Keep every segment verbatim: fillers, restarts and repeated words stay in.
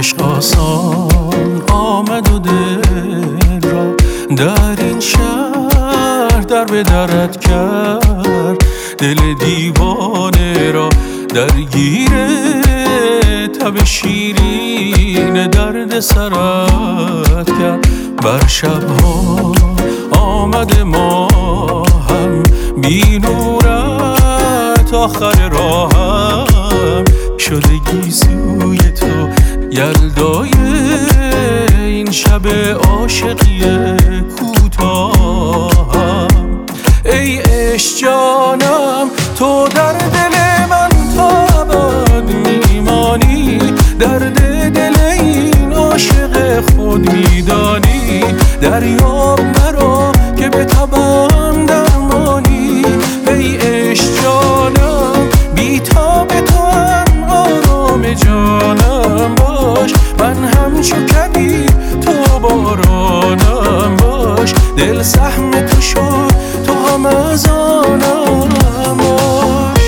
عشق آسان آمد و دل را در این شهر در به درت کرد. دل دیوانه را درگیر تب شیرین درد سرت کرد. بر شبها آمد ما هم بی نورت، آخر راهم شده گیسوی تو یلدای این شب عاشقی کوتاهم. ای عشق جانم تو در دل من تا ابد میمانی، درد دل این عاشق خود میدانی. دریاب مرا که به تبم درمانی، ای عشق جانم بی تاب تو هم آرام جانم باش. من همچو کبی تو بارانم باش، دل سهم تو شد تو هم از آنم باش.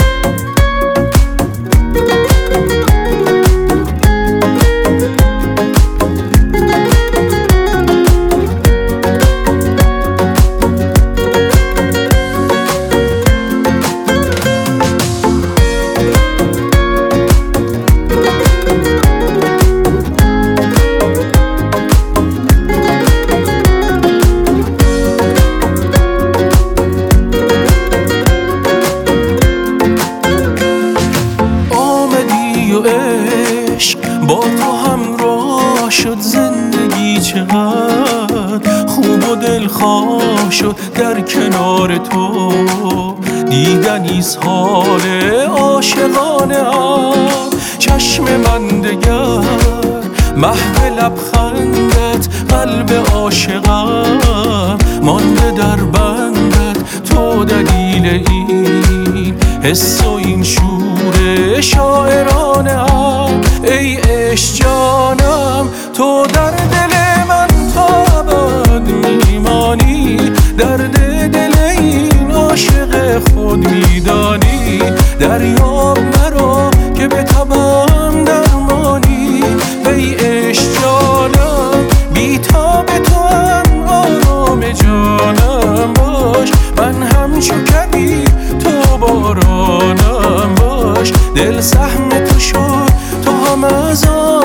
با تو همراه شد زندگی، چقدر خوب و دلخواه شد در کنار تو. دیدنیست حال عاشقانه ام، چشم من دگر محو لبخندت، قلب عاشقم مانده در بندت. تو دلیل این حس و این شور شاعرانه ام. ای عشق جانم تو در دل من تا ابد میمانی، درد دل این عاشق خود میدانی. دریاب مرا که به تبم درمانی، ای عشق جانم بی تاب تو هم آرام جانم باش. من همچو کبی تو بارانم باش، دل سهم تو شد تو هم از آن